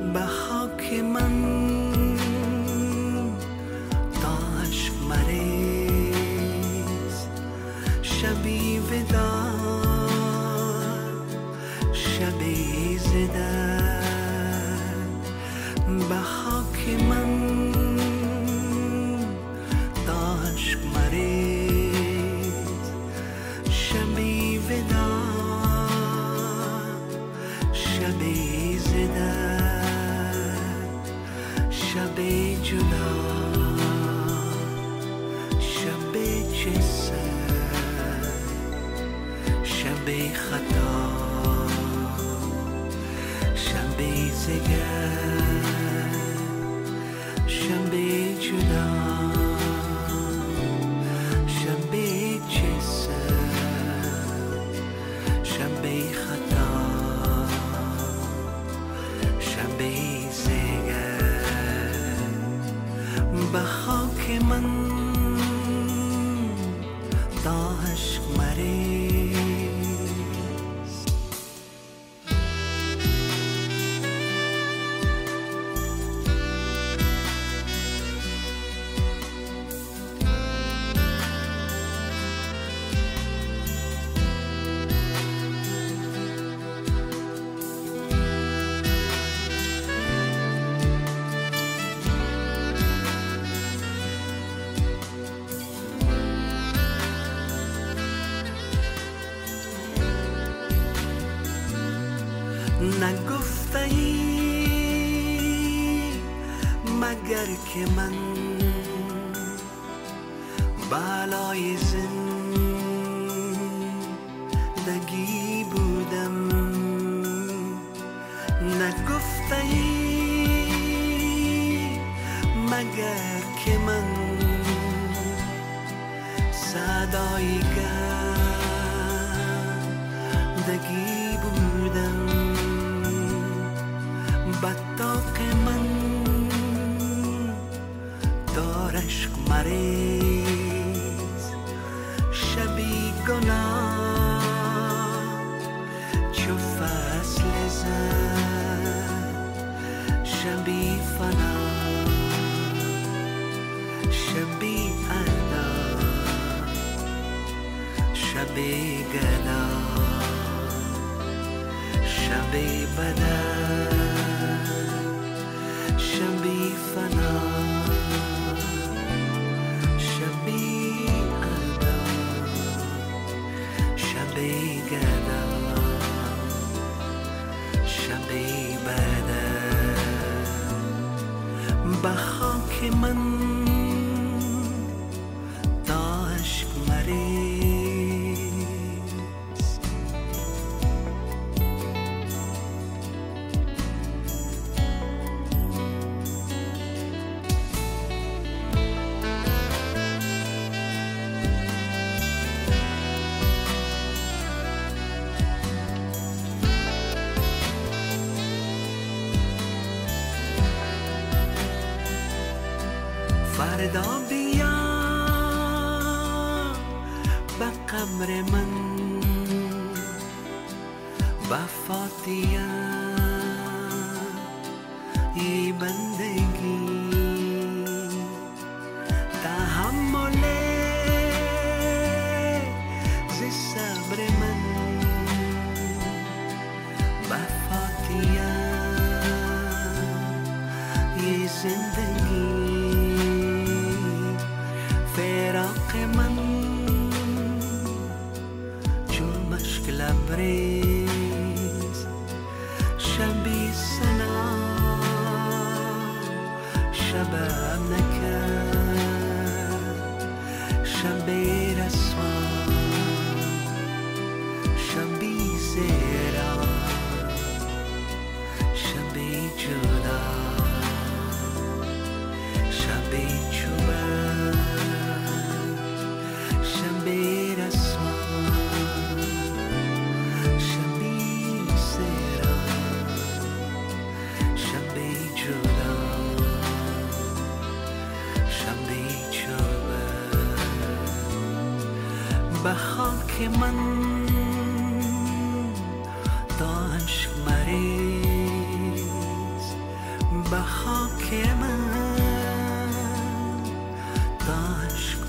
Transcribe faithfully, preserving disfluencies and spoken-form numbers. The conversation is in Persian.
به خاک من تا عشق مریز، شبی ودا شبی زده به خاک من تا عشق مریز، شبی ودا شبی زده شبی جدا شبی جسد شبی خطا شبی زگر شبی جدا شبی جسد شبی خطا شبی زگر به خاک من تا عشق مریز. نگفته ای مگر که من بالای زندگی بودم، نگفته ای مگر که من صدای گردگی بودم، بطاق من دار عشق مریز، شبی گناه چو فصل زد، شبی فنا شبی ادا شبی گدا شبی بدن شبی فنا شبی ادا شبی گدا شبی بدن به خاک من تا عشق مریز. فردا بیا به قبر من وفاتیم ای بندگی تحمل ز صبر من وفاتیم ای زندگی فراق من چون مشک لبریز، شبی سنا شبم نکرد، شبی رسوا شبی زیرا شبی جدا شبی چوبه شبی رسوا شبی سیرا شبی جدا شبی چوبه به خاک من تا عشق مریز، به خاک من تا عشق